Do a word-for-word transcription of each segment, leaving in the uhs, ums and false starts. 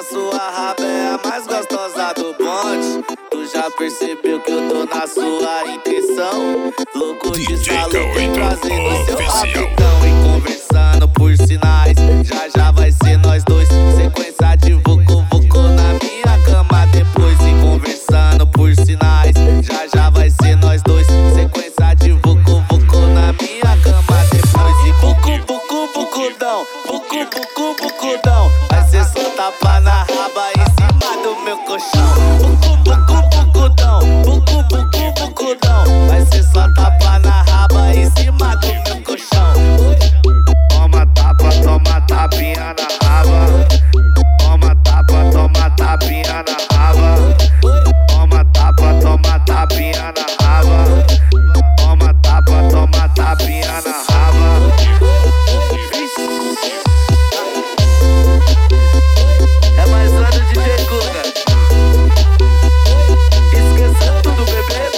sua raba é a mais gostosa do bonde. Tu já percebeu que eu tô na sua intenção? Louco de salão, trazendo seu rapidão e conversando por sinais. Já já vai ser nós dois, sequência de vucu vucu na minha cama depois. E conversando por sinais, já já vai ser nós dois, sequência de vucu vucu na minha cama depois. E vucu vucu vucudão, vucu vucu vucudão, vai ser só tapa na raba em cima do meu colchão. Vucu vucu vucudão, vucu vucu vucudão, vai ser só tapa na raba em cima do meu colchão. Toma tapa, toma tapinha na raba. Toma tapa, toma tapinha na raba. Toma tapa, toma tapinha na raba. Toma tapa, toma tapinha na raba. É mais lá do D J Guga. Esqueça tudo, bebê.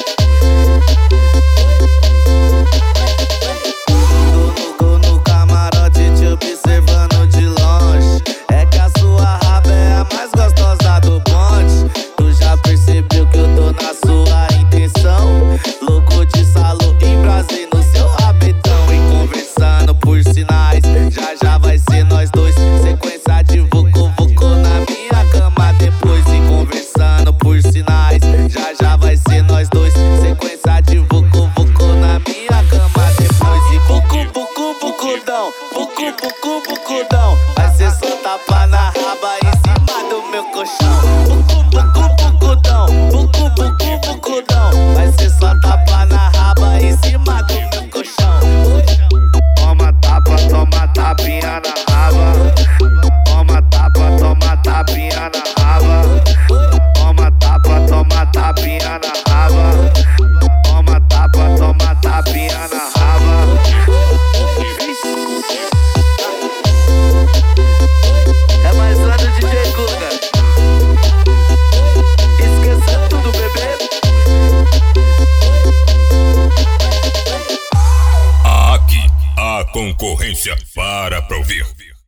Tô no, no camarote te observando de longe. É que a sua raba é a mais gostosa do bonde. Tu já percebeu que eu tô na sua intenção? Louco de salão, embrasei no seu rabetão e conversando por sinais. Já já vai ser nós dois, sequência de vucu vucu na minha cama depois. E conversando por sinais, já já vai ser nós dois, sequência de vucu vucu na minha cama depois. E vucu vucu vucudão, vucu vucu vucudão, vai ser só tapa na raba em cima do meu colchão. Vucu vucu vucudão, vucu vucu vucudão, vai ser só tapa na raba em cima do meu colchão. Toma tapa, toma tapinha na raba. Toma tapa, toma tapinha na raba. Toma tapa, toma tapinha na raba. Toma tapa, toma tapinha na raba. É mais lá do D J Guga. Esqueça tudo, bebê. Aqui a concorrência para pra ouvir.